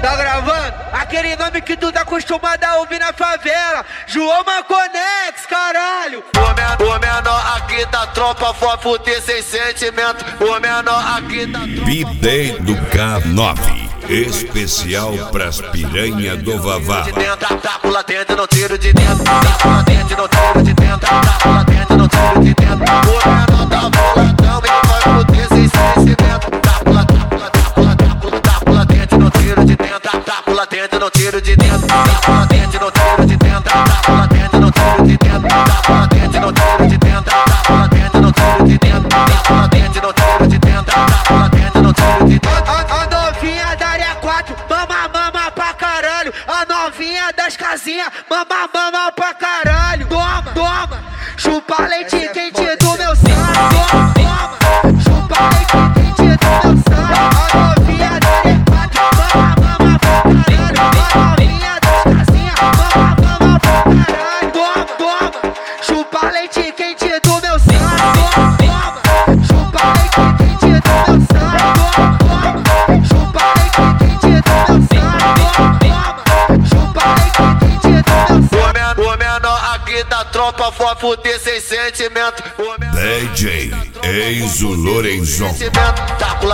Tá gravando? Aquele nome que tu tá acostumado a ouvir na favela. João Maconex, caralho. O menor aqui da tropa, for fuder sem sentimento. O menor aqui da tropa. B-Day do K9, especial pras piranha do Vavá. Taco lá dentro, não tiro de dentro. Taco lá dentro, não tiro de dentro. Taco lá dentro, não tiro de dentro. O menor tá boladão, ele vai fuder sem sentimento. Taco lá dentro, não tiro de dentro. Taco lá dentro, não tiro de dentro. Taco lá dentro, não tiro de dentro. Taco lá dentro, não tiro de dentro. Taco lá dentro, não tiro de dentro. Taco lá dentro, não tiro de dentro. Taco lá dentro, não tiro de dentro. Taco lá dentro, não tiro de dentro. A novinha da área 4, mama pra caralho. A novinha das casinhas, mama pra caralho. Toma, chupa leite quente do meu sangue. Toma, chupa leite quente do meu sangue. A novinha da área 4, mama pra caralho. A novinha das casinhas, mama pra caralho. Toma, chupa leite quente do meu sangue. Toma, chupa leite quente do meu sangue. Toma, chupa leite quente do meu sangue. Chupa leite quente do meu sangue. O menor aqui da tropa, for fuder sem sentimento. DJ Enzo Lorenzon. Taco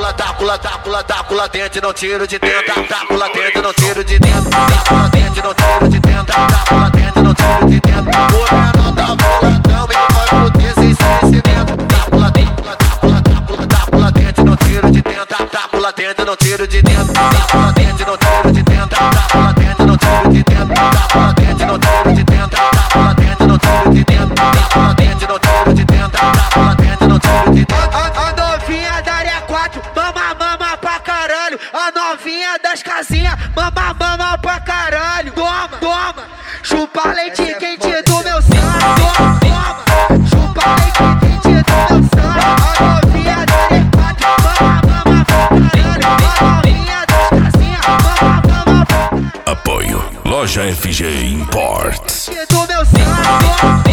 lá dentro, não tiro de dentro. Taco lá dentro, não tiro de dentro. Taco lá dentro, não tiro de dentro. Taco lá dentro, não tiro de dentro. O menor tá boladão, ele vai fuder sem sentimento. Taco lá dentro, não tiro de dentro. Taco lá dentro, não tiro de dentro. Taco lá dentro, não tiro de dentro. Taco lá dentro, não tiro de dentro. Taco lá dentro, não tiro de dentro. Taco lá dentro, não tiro de dentro. Taco lá dentro, não tiro de dentro. Taco lá dentro, não tiro de dentro. A novinha da área 4, mama pra caralho. A novinha das casinhas, mama pra caralho. Toma, chupa leite quente do meu sangue. Toma, chupa leite quente do meu sangue. A novinha da área 4, mama pra caralho. A novinha das casinhas, mama pra caralho. Apoio Loja FG Imports. Do meu sangue.